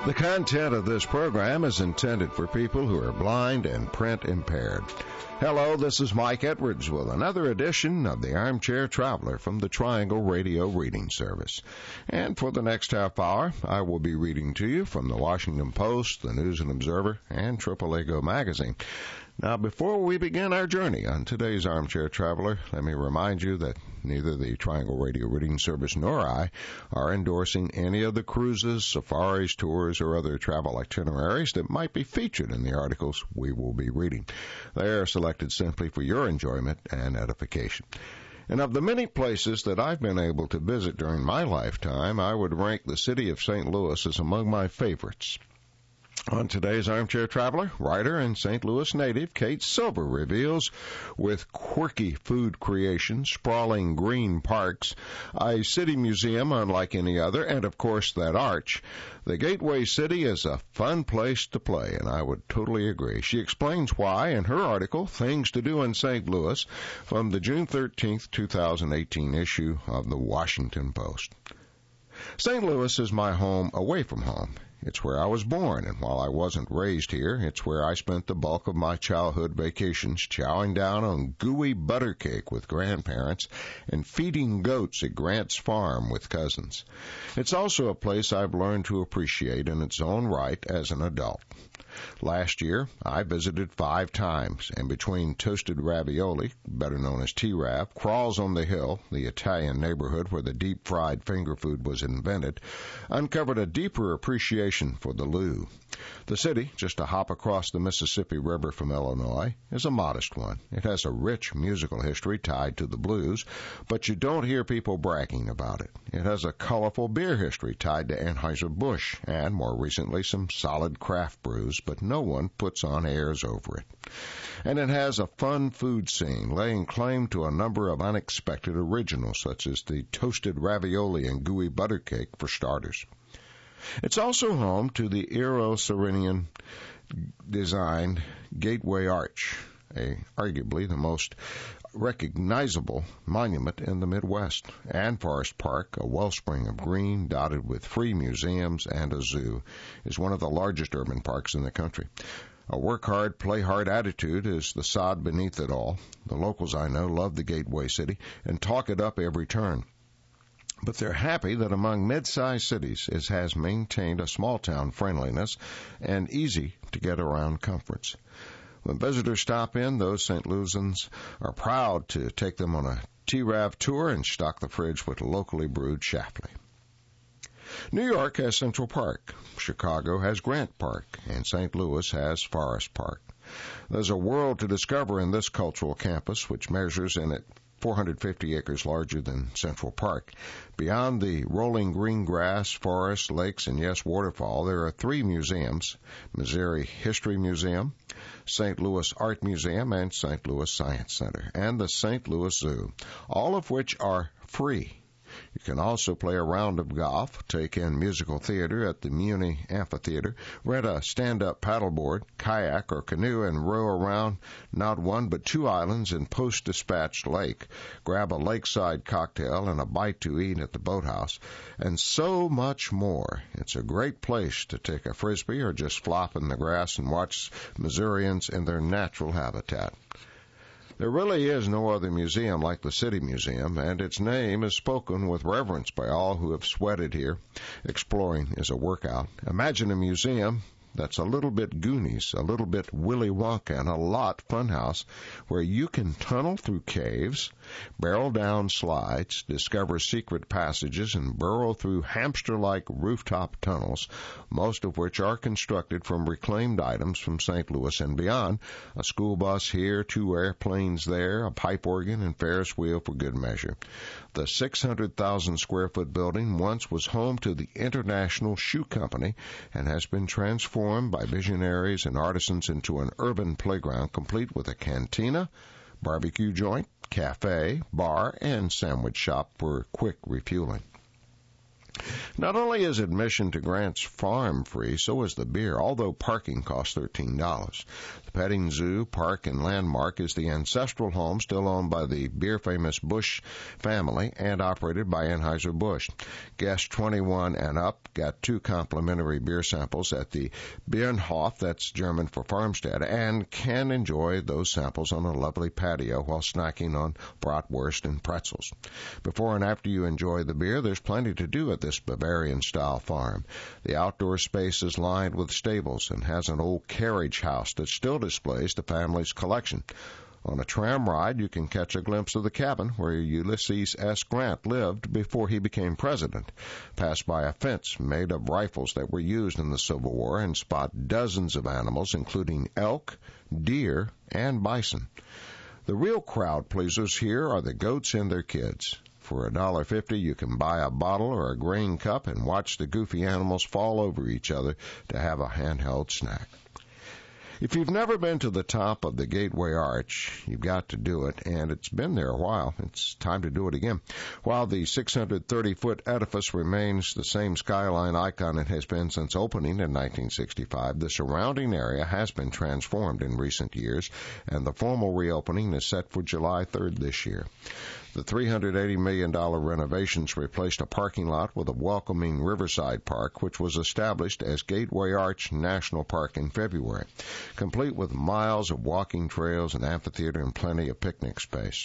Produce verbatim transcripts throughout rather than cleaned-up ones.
The content of this program is intended for people who are blind and print impaired. Hello, this is Mike Edwards with another edition of the Armchair Traveler from the Triangle Radio Reading Service. And for the next half hour, I will be reading to you from the Washington Post, the News and Observer, and Triple A Go magazine. Now, before we begin our journey on today's Armchair Traveler, let me remind you that neither the Triangle Radio Reading Service nor I are endorsing any of the cruises, safaris, tours, or other travel itineraries that might be featured in the articles we will be reading. They are selected simply for your enjoyment and edification. And of the many places that I've been able to visit during my lifetime, I would rank the city of Saint Louis as among my favorites. On today's Armchair Traveler, writer and Saint Louis native Kate Silver reveals, with quirky food creations, sprawling green parks, a city museum unlike any other, and of course that arch, the Gateway City is a fun place to play, and I would totally agree. She explains why in her article, Things to Do in Saint Louis, from the June thirteenth, twenty eighteen issue of the Washington Post. Saint Louis is my home away from home. It's where I was born, and while I wasn't raised here, it's where I spent the bulk of my childhood vacations chowing down on gooey butter cake with grandparents and feeding goats at Grant's farm with cousins. It's also a place I've learned to appreciate in its own right as an adult. Last year, I visited five times, and between Toasted Ravioli, better known as T-Rav, Crawls on the Hill, the Italian neighborhood where the deep-fried finger food was invented, uncovered a deeper appreciation for the Lou. The city, just a hop across the Mississippi River from Illinois, is a modest one. It has a rich musical history tied to the blues, but you don't hear people bragging about it. It has a colorful beer history tied to Anheuser-Busch, and more recently some solid craft brews, but no one puts on airs over it. And it has a fun food scene, laying claim to a number of unexpected originals, such as the toasted ravioli and gooey butter cake, for starters. It's also home to the Eero-Saarinen designed Gateway Arch, a, arguably the most recognizable monument in the Midwest, and Forest Park, a wellspring of green dotted with free museums and a zoo, is one of the largest urban parks in the country. A work hard, play hard attitude is the sod beneath it all. The locals I know love the Gateway City and talk it up every turn. But they're happy that among mid-sized cities it has maintained a small-town friendliness and easy-to-get-around comforts. When visitors stop in, those Saint Louisans are proud to take them on a T-Rav tour and stock the fridge with locally brewed Schlafly. New York has Central Park, Chicago has Grant Park, and Saint Louis has Forest Park. There's a world to discover in this cultural campus, which measures in it four hundred fifty acres larger than Central Park. Beyond the rolling green grass, forests, lakes, and yes, waterfall, there are three museums: Missouri History Museum, Saint Louis Art Museum, and Saint Louis Science Center, and the Saint Louis Zoo, all of which are free. You can also play a round of golf, take in musical theater at the Muni Amphitheater, rent a stand-up paddleboard, kayak, or canoe and row around not one but two islands in Post-Dispatch Lake, grab a lakeside cocktail and a bite to eat at the boathouse, and so much more. It's a great place to take a frisbee or just flop in the grass and watch Missourians in their natural habitat. There really is no other museum like the City Museum, and its name is spoken with reverence by all who have sweated here. Exploring is a workout. Imagine a museum that's a little bit Goonies, a little bit Willy Wonka, and a lot Funhouse, where you can tunnel through caves, barrel down slides, discover secret passages, and burrow through hamster-like rooftop tunnels, most of which are constructed from reclaimed items from Saint Louis and beyond. A school bus here, two airplanes there, a pipe organ, and Ferris wheel for good measure. The six hundred thousand square foot building once was home to the International Shoe Company and has been transformed by visionaries and artisans into an urban playground complete with a cantina, barbecue joint, cafe, bar, and sandwich shop for quick refueling. Not only is admission to Grant's Farm free, so is the beer, although parking costs thirteen dollars. The petting zoo, park, and landmark is the ancestral home still owned by the beer-famous Busch family and operated by Anheuser-Busch. Guests twenty-one and up got two complimentary beer samples at the Bierhof, that's German for farmstead, and can enjoy those samples on a lovely patio while snacking on bratwurst and pretzels. Before and after you enjoy the beer, there's plenty to do at this Bavarian-style farm. The outdoor space is lined with stables and has an old carriage house that still displays the family's collection. On a tram ride, you can catch a glimpse of the cabin where Ulysses S. Grant lived before he became president, pass by a fence made of rifles that were used in the Civil War, and spot dozens of animals, including elk, deer, and bison. The real crowd pleasers here are the goats and their kids. For a dollar fifty, you can buy a bottle or a grain cup and watch the goofy animals fall over each other to have a handheld snack. If you've never been to the top of the Gateway Arch, you've got to do it, and it's been there a while. It's time to do it again. While the six hundred thirty foot edifice remains the same skyline icon it has been since opening in nineteen sixty-five, the surrounding area has been transformed in recent years, and the formal reopening is set for July third this year. The three hundred eighty million dollars renovations replaced a parking lot with a welcoming Riverside Park, which was established as Gateway Arch National Park in February, complete with miles of walking trails, an amphitheater, and plenty of picnic space.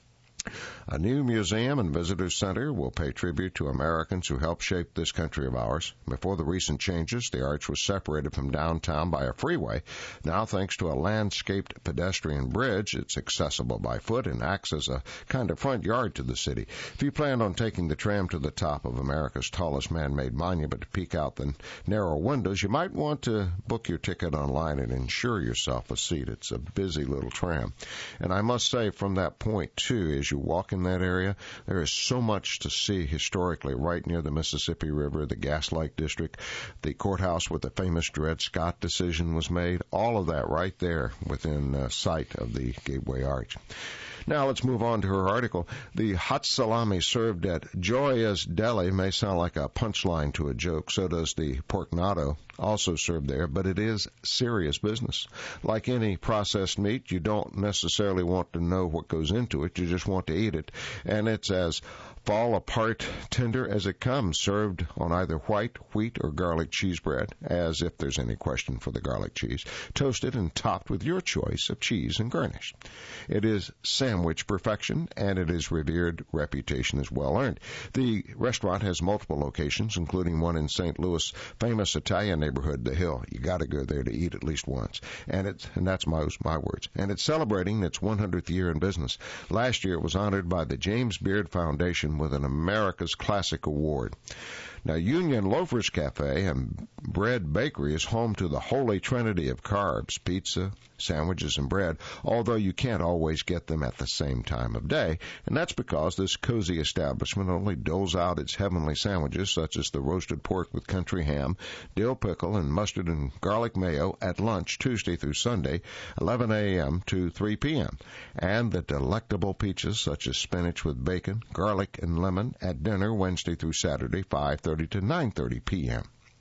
A new museum and visitor center will pay tribute to Americans who helped shape this country of ours. Before the recent changes, the arch was separated from downtown by a freeway. Now, thanks to a landscaped pedestrian bridge, it's accessible by foot and acts as a kind of front yard to the city. If you plan on taking the tram to the top of America's tallest man-made monument to peek out the narrow windows, you might want to book your ticket online and ensure yourself a seat. It's a busy little tram. And I must say, from that point, too, as you walk in that area, there is so much to see historically right near the Mississippi River, the Gaslight District, the courthouse where the famous Dred Scott decision was made, all of that right there within uh, sight of the Gateway Arch. Now let's move on to her article. The hot salami served at Gioia's Deli may sound like a punchline to a joke. So does the pork natto, also served there, but it is serious business. Like any processed meat, you don't necessarily want to know what goes into it. You just want to eat it. And it's as fall-apart tender as it comes, served on either white, wheat, or garlic cheese bread, as if there's any question for the garlic cheese, toasted and topped with your choice of cheese and garnish. It is sandwich perfection, and it is revered reputation is well earned. The restaurant has multiple locations, including one in Saint Louis' famous Italian neighborhood, The Hill. You got to go there to eat at least once, and it's and that's my my words. And it's celebrating its one hundredth year in business. Last year, it was honored by the James Beard Foundation with an America's Classic Award. Now, Union Loafers Cafe and Bread Bakery is home to the holy trinity of carbs, pizza, sandwiches, and bread, although you can't always get them at the same time of day, and that's because this cozy establishment only doles out its heavenly sandwiches, such as the roasted pork with country ham, dill pickle, and mustard and garlic mayo at lunch Tuesday through Sunday, eleven a.m. to three p.m., and the delectable peaches, such as spinach with bacon, garlic, and lemon, at dinner Wednesday through Saturday, five thirty to nine thirty p.m.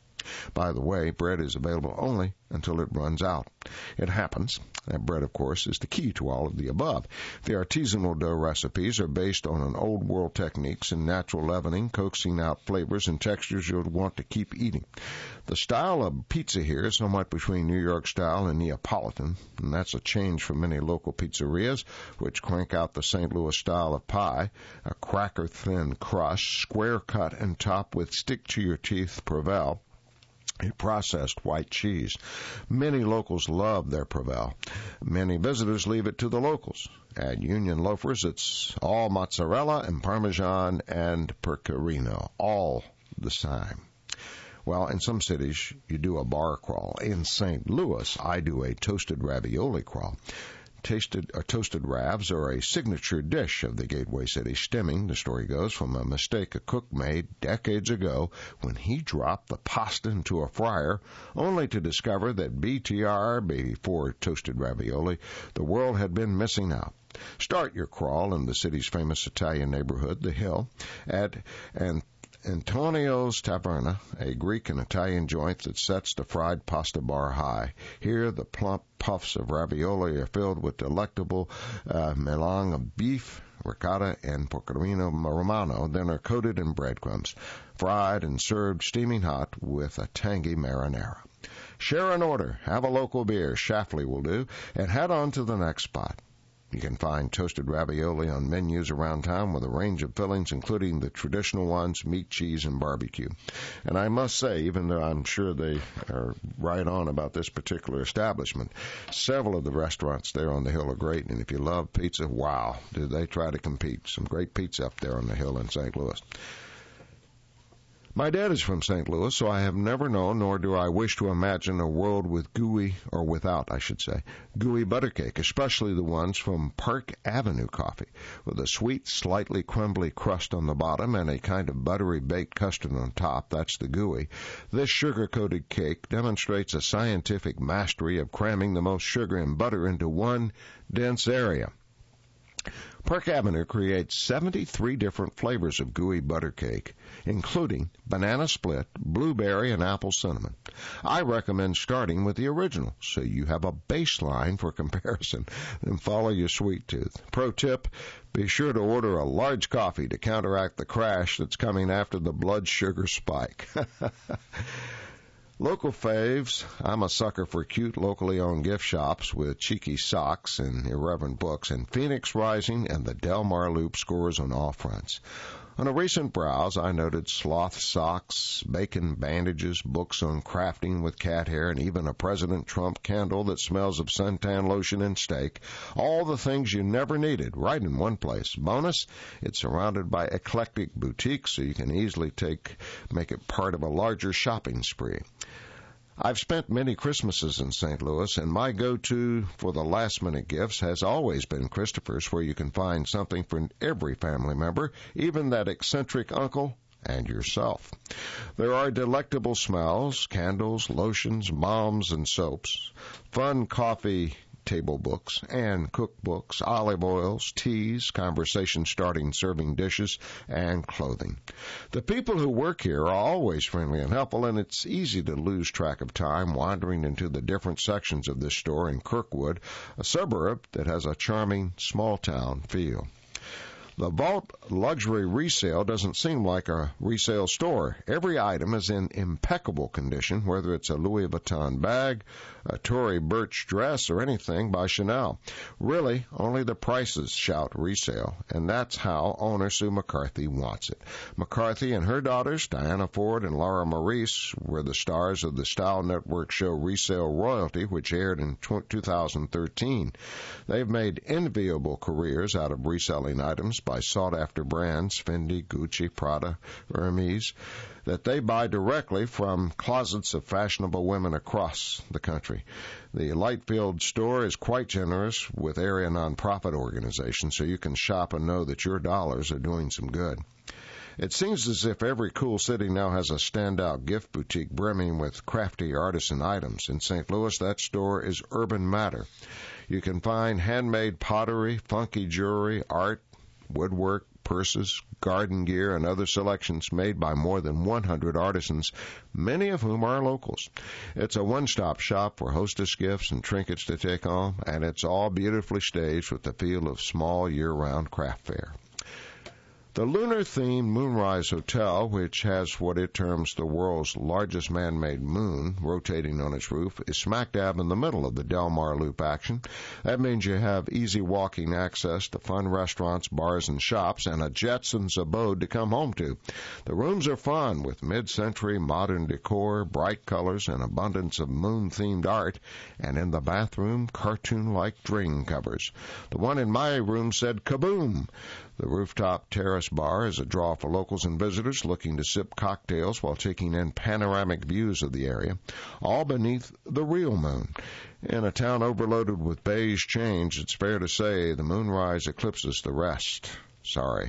By the way, bread is available only until it runs out. It happens. That bread, of course, is the key to all of the above. The artisanal dough recipes are based on an old-world techniques and natural leavening, coaxing out flavors and textures you'll want to keep eating. The style of pizza here is somewhat between New York style and Neapolitan, and that's a change from many local pizzerias, which crank out the Saint Louis style of pie, a cracker-thin crust, square cut and topped with stick-to-your-teeth Provel, a processed white cheese. Many locals love their Provel. Many visitors leave it to the locals. At Union Loafers, it's all mozzarella and Parmesan and Pecorino, all the time. Well, in some cities, you do a bar crawl. In Saint Louis, I do a toasted ravioli crawl. Tasted, or toasted ravs are a signature dish of the Gateway City, stemming, the story goes, from a mistake a cook made decades ago when he dropped the pasta into a fryer, only to discover that B T R, before toasted ravioli, the world had been missing out. Start your crawl in the city's famous Italian neighborhood, The Hill, at and Antonio's Taverna, a Greek and Italian joint that sets the fried pasta bar high. Here, the plump puffs of ravioli are filled with delectable uh, melange of beef, ricotta, and pecorino romano, then are coated in breadcrumbs, fried and served steaming hot with a tangy marinara. Share an order, have a local beer, Schlafly will do, and head on to the next spot. You can find toasted ravioli on menus around town with a range of fillings, including the traditional ones, meat, cheese, and barbecue. And I must say, even though I'm sure they are right on about this particular establishment, several of the restaurants there on the hill are great. And if you love pizza, wow, do they try to compete. Some great pizza up there on the hill in Saint Louis. My dad is from Saint Louis, so I have never known, nor do I wish to imagine, a world with gooey, or without, I should say, gooey butter cake, especially the ones from Park Avenue Coffee, with a sweet, slightly crumbly crust on the bottom and a kind of buttery baked custard on top. That's the gooey. This sugar-coated cake demonstrates a scientific mastery of cramming the most sugar and butter into one dense area. Park Avenue creates seventy-three different flavors of gooey butter cake, including banana split, blueberry, and apple cinnamon. I recommend starting with the original, so you have a baseline for comparison, then follow your sweet tooth. Pro tip, be sure to order a large coffee to counteract the crash that's coming after the blood sugar spike. Local faves, I'm a sucker for cute, locally owned gift shops with cheeky socks and irreverent books, and Phoenix Rising and the Del Mar Loop scores on all fronts. On a recent browse, I noted sloth socks, bacon bandages, books on crafting with cat hair, and even a President Trump candle that smells of suntan lotion and steak. All the things you never needed, right in one place. Bonus, it's surrounded by eclectic boutiques, so you can easily take make it part of a larger shopping spree. I've spent many Christmases in Saint Louis, and my go-to for the last-minute gifts has always been Christopher's, where you can find something for every family member, even that eccentric uncle and yourself. There are delectable smells, candles, lotions, balms, and soaps, fun coffee table books and cookbooks, olive oils, teas, conversation-starting serving dishes, and clothing. The people who work here are always friendly and helpful, and it's easy to lose track of time wandering into the different sections of this store in Kirkwood, a suburb that has a charming small-town feel. The Vault Luxury Resale doesn't seem like a resale store. Every item is in impeccable condition, whether it's a Louis Vuitton bag, a Tory Burch dress, or anything by Chanel. Really, only the prices shout resale, and that's how owner Sue McCarthy wants it. McCarthy and her daughters, Diana Ford and Laura Maurice, were the stars of the Style Network show Resale Royalty, which aired in two thousand thirteen. They've made enviable careers out of reselling items by sought-after brands, Fendi, Gucci, Prada, Hermes, that they buy directly from closets of fashionable women across the country. The Lightfield store is quite generous with area nonprofit organizations, so you can shop and know that your dollars are doing some good. It seems as if every cool city now has a standout gift boutique brimming with crafty artisan items. In Saint Louis, that store is Urban Matter. You can find handmade pottery, funky jewelry, art, woodwork, purses, garden gear, and other selections made by more than one hundred artisans, many of whom are locals. It's a one-stop shop for hostess gifts and trinkets to take home, and it's all beautifully staged with the feel of small year-round craft fair. The lunar-themed Moonrise Hotel, which has what it terms the world's largest man-made moon rotating on its roof, is smack dab in the middle of the Del Mar Loop action. That means you have easy walking access to fun restaurants, bars, and shops, and a Jetsons abode to come home to. The rooms are fun with mid-century modern decor, bright colors, and abundance of moon-themed art, and in the bathroom, cartoon-like drain covers. The one in my room said kaboom. The rooftop terrace bar is a draw for locals and visitors looking to sip cocktails while taking in panoramic views of the area, all beneath the real moon. In a town overloaded with beige change, it's fair to say the moonrise eclipses the rest. Sorry.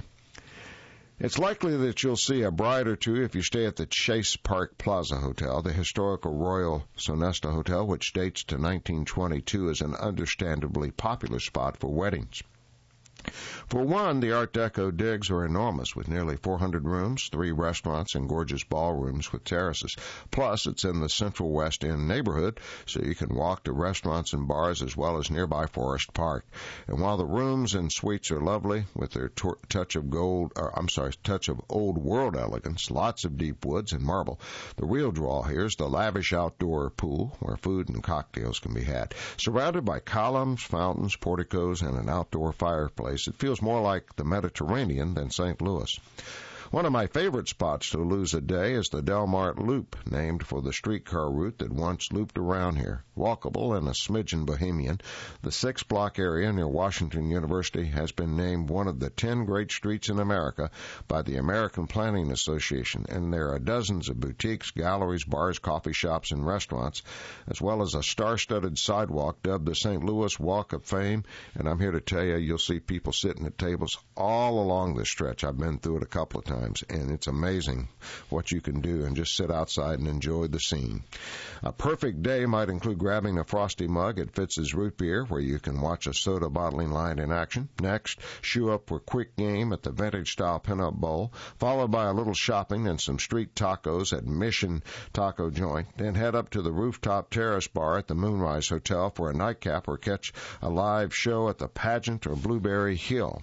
It's likely that you'll see a bride or two if you stay at the Chase Park Plaza Hotel. The historical Royal Sonesta Hotel, which dates to nineteen twenty-two, is an understandably popular spot for weddings. For one, the Art Deco digs are enormous, with nearly four hundred rooms, three restaurants, and gorgeous ballrooms with terraces. Plus, it's in the Central West End neighborhood, so you can walk to restaurants and bars as well as nearby Forest Park. And while the rooms and suites are lovely, with their t- touch of gold, or I'm sorry, touch of old world elegance, lots of deep woods and marble, the real draw here is the lavish outdoor pool, where food and cocktails can be had. Surrounded by columns, fountains, porticos, and an outdoor fireplace, it feels more like the Mediterranean than Saint Louis. One of my favorite spots to lose a day is the Delmart Loop, named for the streetcar route that once looped around here. Walkable and a smidgen bohemian, the six-block area near Washington University has been named one of the ten great streets in America by the American Planning Association, and there are dozens of boutiques, galleries, bars, coffee shops, and restaurants, as well as a star-studded sidewalk dubbed the Saint Louis Walk of Fame, and I'm here to tell you, you'll see people sitting at tables all along this stretch. I've been through it a couple of times. And it's amazing what you can do and just sit outside and enjoy the scene. A perfect day might include grabbing a frosty mug at Fitz's Root Beer, where you can watch a soda bottling line in action. Next, shoe up for quick game at the vintage-style Pinup Bowl, followed by a little shopping and some street tacos at Mission Taco Joint. Then head up to the rooftop terrace bar at the Moonrise Hotel for a nightcap, or catch a live show at the Pageant or Blueberry Hill.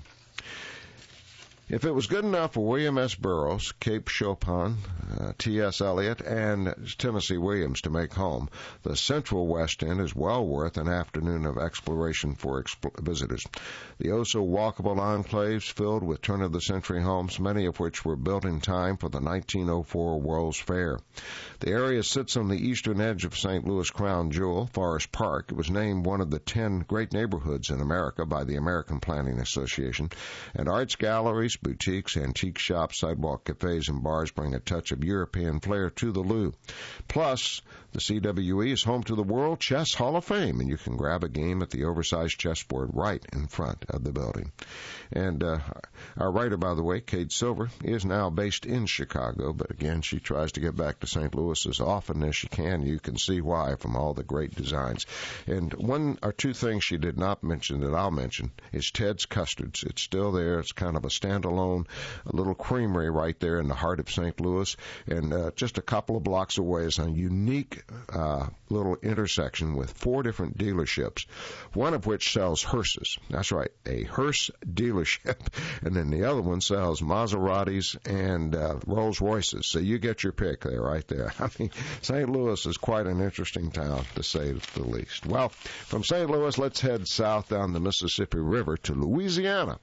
If it was good enough for William S. Burroughs, Cape Chopin, uh, T S. Eliot, and Tennessee Williams to make home, the Central West End is well worth an afternoon of exploration for exp- visitors. The oh-so-walkable enclaves filled with turn-of-the-century homes, many of which were built in time for the nineteen oh four World's Fair. The area sits on the eastern edge of Saint Louis' crown jewel, Forest Park. It was named one of the ten great neighborhoods in America by the American Planning Association, and arts galleries, boutiques, antique shops, sidewalk cafes, and bars bring a touch of European flair to the Lou. Plus, the C W E is home to the World Chess Hall of Fame, and you can grab a game at the oversized chessboard right in front of the building. And uh, our writer, by the way, Kate Silver, is now based in Chicago, but again, she tries to get back to Saint Louis as often as she can. You can see why from all the great designs. And one or two things she did not mention that I'll mention is Ted's Custards. It's still there. It's kind of a standalone a little creamery right there in the heart of Saint Louis, and uh, just a couple of blocks away is a unique uh, little intersection with four different dealerships, one of which sells hearses. That's right, a hearse dealership, and then the other one sells Maseratis and uh, Rolls Royces. So you get your pick there, right there. I mean, Saint Louis is quite an interesting town, to say the least. Well, from Saint Louis, let's head south down the Mississippi River to Louisiana,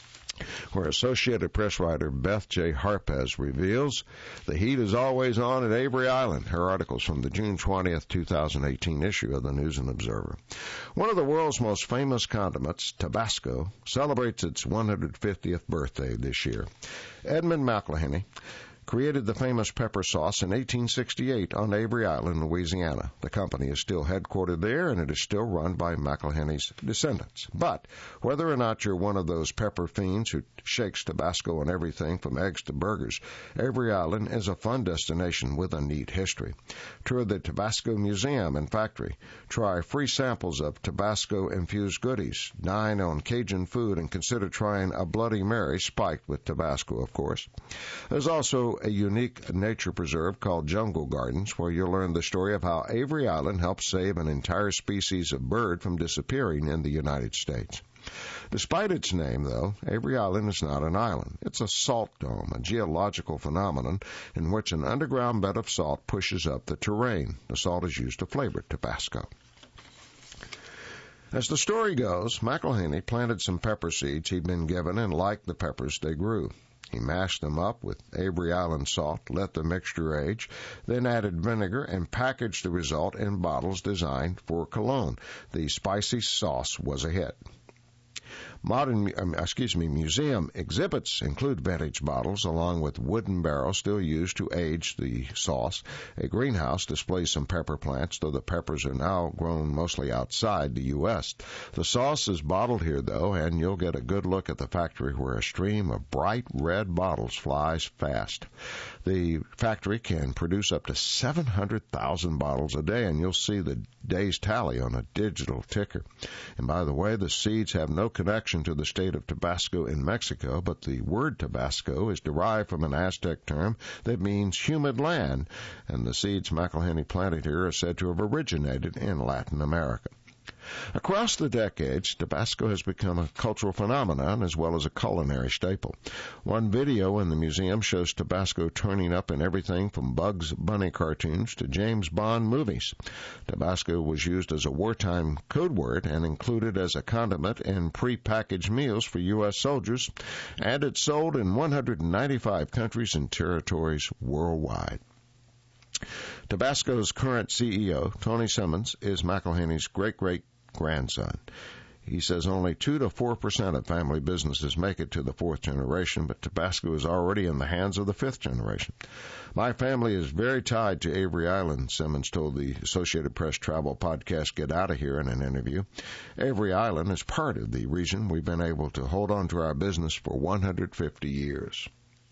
where Associated Press writer Beth J. Harpez reveals the heat is always on at Avery Island. Her article's from the June twentieth, twenty eighteen issue of the News and Observer. One of the world's most famous condiments, Tabasco, celebrates its one hundred fiftieth birthday this year. Edmund McIlhenny created the famous pepper sauce in eighteen sixty-eight on Avery Island, Louisiana. The company is still headquartered there, and it is still run by McIlhenny's descendants. But whether or not you're one of those pepper fiends who shakes Tabasco on everything from eggs to burgers, Avery Island is a fun destination with a neat history. Tour the Tabasco Museum and Factory. Try free samples of Tabasco-infused goodies. Dine on Cajun food and consider trying a Bloody Mary spiked with Tabasco, of course. There's also a unique nature preserve called Jungle Gardens, where you'll learn the story of how Avery Island helped save an entire species of bird from disappearing in the United States. Despite its name, though, Avery Island is not an island. It's a salt dome, a geological phenomenon in which an underground bed of salt pushes up the terrain. The salt is used to flavor Tabasco. As the story goes, McIlhenny planted some pepper seeds he'd been given and liked the peppers they grew. He mashed them up with Avery Island salt, let the mixture age, then added vinegar and packaged the result in bottles designed for cologne. The spicy sauce was a hit. Modern, um, excuse me, museum exhibits include vintage bottles along with wooden barrels still used to age the sauce. A greenhouse displays some pepper plants, though the peppers are now grown mostly outside the U S The sauce is bottled here, though, and you'll get a good look at the factory where a stream of bright red bottles flies fast. The factory can produce up to seven hundred thousand bottles a day, and you'll see the day's tally on a digital ticker. And by the way, the seeds have no connection connection to the state of Tabasco in Mexico, but the word Tabasco is derived from an Aztec term that means humid land, and the seeds McIlhenny planted here are said to have originated in Latin America. Across the decades, Tabasco has become a cultural phenomenon as well as a culinary staple. One video in the museum shows Tabasco turning up in everything from Bugs Bunny cartoons to James Bond movies. Tabasco was used as a wartime code word and included as a condiment in prepackaged meals for U S soldiers, and it's sold in one hundred ninety-five countries and territories worldwide. Tabasco's current C E O, Tony Simmons, is McIlhenny's great-great-grandson. He says only two to four percent of family businesses make it to the fourth generation, but Tabasco is already in the hands of the fifth generation. My family is very tied to Avery Island, Simmons told the Associated Press travel podcast Get Out of Here in an interview. Avery Island is part of the reason we've been able to hold on to our business for one hundred fifty years.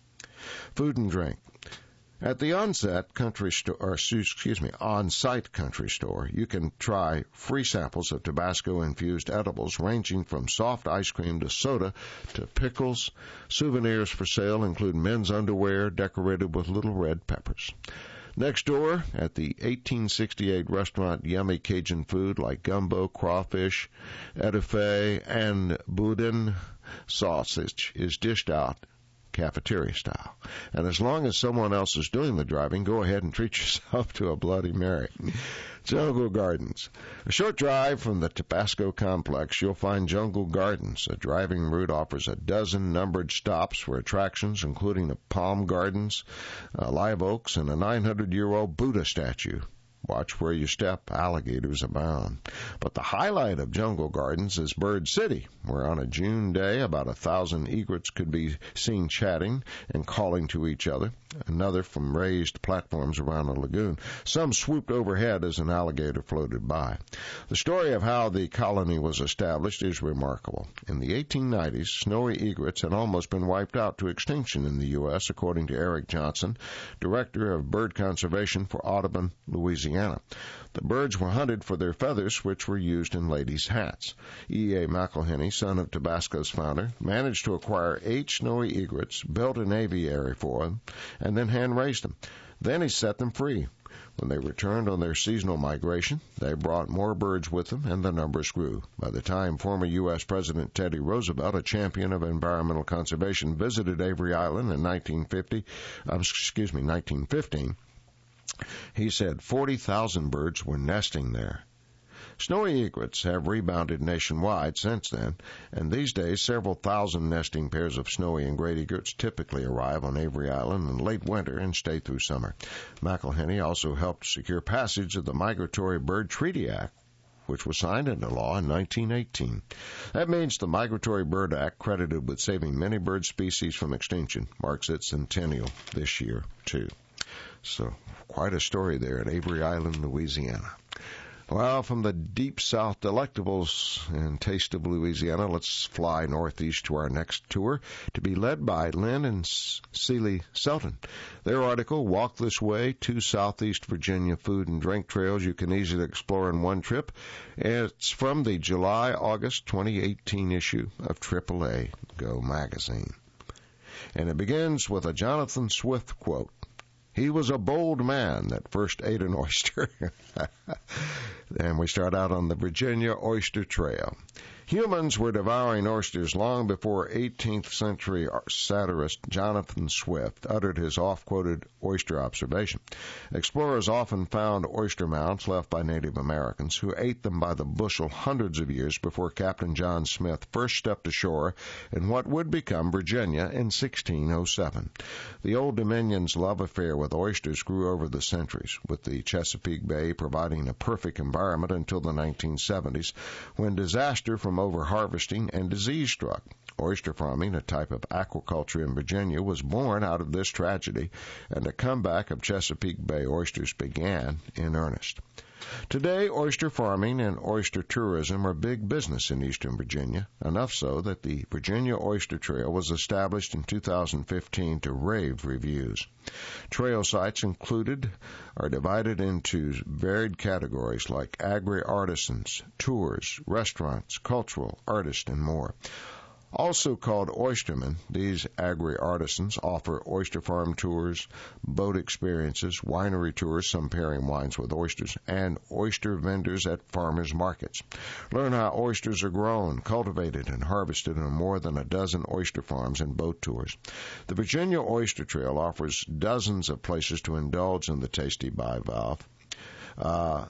Food and drink. At the onset country store, or excuse me, on-site country store, you can try free samples of Tabasco-infused edibles ranging from soft ice cream to soda to pickles. Souvenirs for sale include men's underwear decorated with little red peppers. Next door, at the eighteen sixty-eight restaurant, yummy Cajun food like gumbo, crawfish, etouffee, and boudin sausage is dished out cafeteria style. And as long as someone else is doing the driving, go ahead and treat yourself to a Bloody Mary. Jungle Gardens. A short drive from the Tabasco complex, you'll find Jungle Gardens. A driving route offers a dozen numbered stops for attractions, including the Palm Gardens, uh, live oaks, and a nine hundred year old Buddha statue. Watch where you step, alligators abound. But the highlight of Jungle Gardens is Bird City, where on a June day about a thousand egrets could be seen chatting and calling to each other, another from raised platforms around a lagoon. Some swooped overhead as an alligator floated by. The story of how the colony was established is remarkable. In the eighteen nineties, snowy egrets had almost been wiped out to extinction in the U S, according to Eric Johnson, Director of Bird Conservation for Audubon, Louisiana. The birds were hunted for their feathers, which were used in ladies' hats. E A. McIlhenny, son of Tabasco's founder, managed to acquire eight snowy egrets, built an aviary for them, and then hand-raised them. Then he set them free. When they returned on their seasonal migration, they brought more birds with them, and the numbers grew. By the time former U S President Teddy Roosevelt, a champion of environmental conservation, visited Avery Island in nineteen fifty, um, excuse me, nineteen fifteen, he said forty thousand birds were nesting there. Snowy egrets have rebounded nationwide since then, and these days several thousand nesting pairs of snowy and great egrets typically arrive on Avery Island in late winter and stay through summer. McIlhenny also helped secure passage of the Migratory Bird Treaty Act, which was signed into law in nineteen eighteen. That means the Migratory Bird Act, credited with saving many bird species from extinction, marks its centennial this year, too. So, quite a story there at Avery Island, Louisiana. Well, from the deep south delectables and taste of Louisiana, let's fly northeast to our next tour, to be led by Lynn and Celie Selton. Their article, Walk This Way, Two Southeast Virginia Food and Drink Trails You Can Easily Explore in One Trip. It's from the July-August twenty eighteen issue of triple A Go magazine. And it begins with a Jonathan Swift quote. He was a bold man that first ate an oyster. And we start out on the Virginia Oyster Trail. Humans were devouring oysters long before eighteenth century satirist Jonathan Swift uttered his oft-quoted oyster observation. Explorers often found oyster mounds left by Native Americans who ate them by the bushel hundreds of years before Captain John Smith first stepped ashore in what would become Virginia in sixteen oh seven. The Old Dominion's love affair with oysters grew over the centuries, with the Chesapeake Bay providing a perfect environment until the nineteen seventies, when disaster from over-harvesting and disease struck. Oyster farming, a type of aquaculture in Virginia, was born out of this tragedy, and a comeback of Chesapeake Bay oysters began in earnest. Today, oyster farming and oyster tourism are big business in eastern Virginia, enough so that the Virginia Oyster Trail was established in two thousand fifteen to rave reviews. Trail sites included are divided into varied categories like agri-artisans, tours, restaurants, cultural, artists, and more. Also called oystermen, these agri-artisans offer oyster farm tours, boat experiences, winery tours, some pairing wines with oysters, and oyster vendors at farmers markets. Learn how oysters are grown, cultivated, and harvested on more than a dozen oyster farms and boat tours. The Virginia Oyster Trail offers dozens of places to indulge in the tasty bivalve. Uh,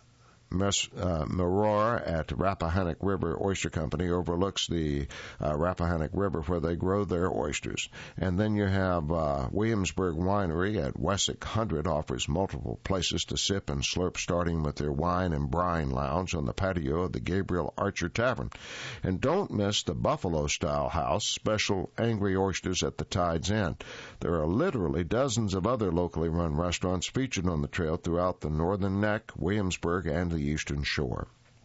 Uh, Maror at Rappahannock River Oyster Company overlooks the uh, Rappahannock River where they grow their oysters. And then you have uh, Williamsburg Winery at Wessex Hundred offers multiple places to sip and slurp, starting with their wine and brine lounge on the patio of the Gabriel Archer Tavern. And don't miss the Buffalo-style house, special angry oysters at the Tide's End. There are literally dozens of other locally run restaurants featured on the trail throughout the Northern Neck, Williamsburg, and the Eastern Shore.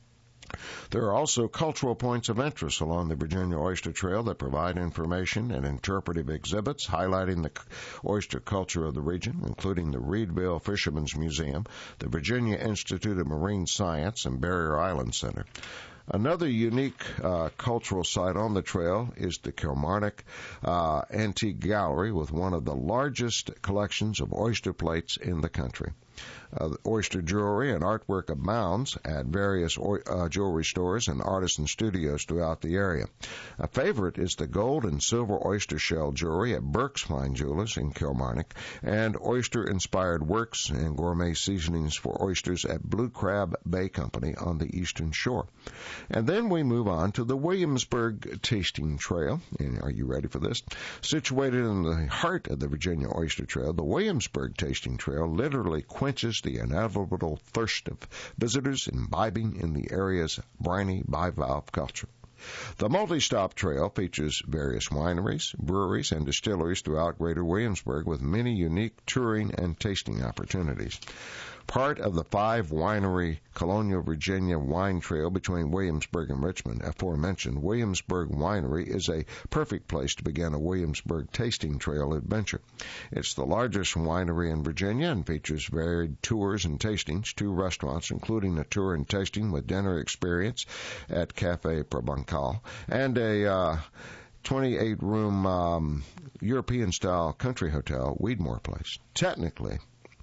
There are also cultural points of interest along the Virginia Oyster Trail that provide information and interpretive exhibits highlighting the oyster culture of the region, including the Reedville Fishermen's Museum, the Virginia Institute of Marine Science, and Barrier Island Center. Another unique uh, cultural site on the trail is the Kilmarnock uh, Antique Gallery, with one of the largest collections of oyster plates in the country. Uh, oyster jewelry and artwork abounds at various o- uh, jewelry stores and artisan studios throughout the area. A favorite is the gold and silver oyster shell jewelry at Burke's Fine Jewelers in Kilmarnock, and oyster-inspired works and gourmet seasonings for oysters at Blue Crab Bay Company on the Eastern Shore. And then we move on to the Williamsburg Tasting Trail. And are you ready for this? Situated in the heart of the Virginia Oyster Trail, the Williamsburg Tasting Trail literally quenches the inevitable thirst of visitors imbibing in the area's briny bivalve culture. The multi-stop trail features various wineries, breweries, and distilleries throughout Greater Williamsburg with many unique touring and tasting opportunities. Part of the five-winery Colonial Virginia wine trail between Williamsburg and Richmond, aforementioned Williamsburg Winery is a perfect place to begin a Williamsburg tasting trail adventure. It's the largest winery in Virginia and features varied tours and tastings, two restaurants, including a tour and tasting with dinner experience at Café Provencal, and a uh, twenty-eight room um, European-style country hotel, Weedmore Place. Technically,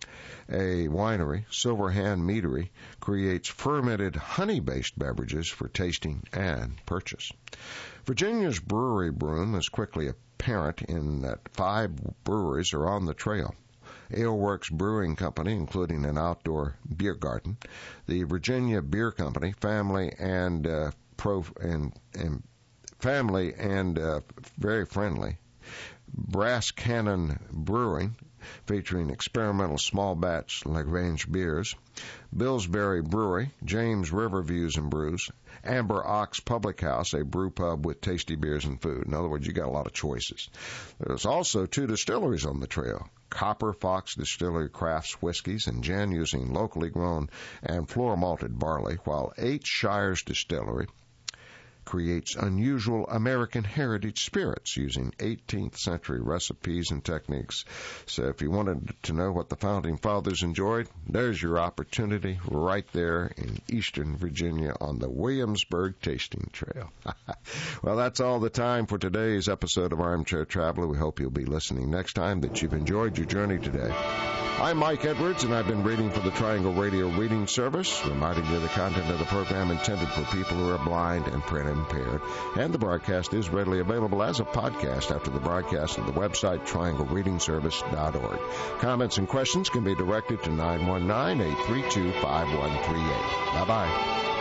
a winery, Silver Hand Meadery, creates fermented honey-based beverages for tasting and purchase. Virginia's brewery boom is quickly apparent in that five breweries are on the trail. Aleworks Brewing Company, including an outdoor beer garden, the Virginia Beer Company, family and uh, pro and, and family and uh, very friendly. Brass Cannon Brewing, featuring experimental small batch Lagrange beers, Billsbury Brewery, James River Views and Brews, Amber Ox Public House, a brew pub with tasty beers and food. In other words, you got a lot of choices. There's also two distilleries on the trail. Copper Fox Distillery crafts whiskeys and gin using locally grown and floor malted barley, while Eight Shires Distillery creates unusual American heritage spirits using eighteenth century recipes and techniques. So if you wanted to know what the Founding Fathers enjoyed, there's your opportunity right there in Eastern Virginia on the Williamsburg Tasting Trail. Well, that's all the time for today's episode of Armchair Traveler. We hope you'll be listening next time, that you've enjoyed your journey today. I'm Mike Edwards, and I've been reading for the Triangle Radio Reading Service, reminding you the content of the program intended for people who are blind and print impaired. And the broadcast is readily available as a podcast after the broadcast at the website triangle reading service dot org. Comments and questions can be directed to nine one nine, eight three two, five one three eight. Bye-bye.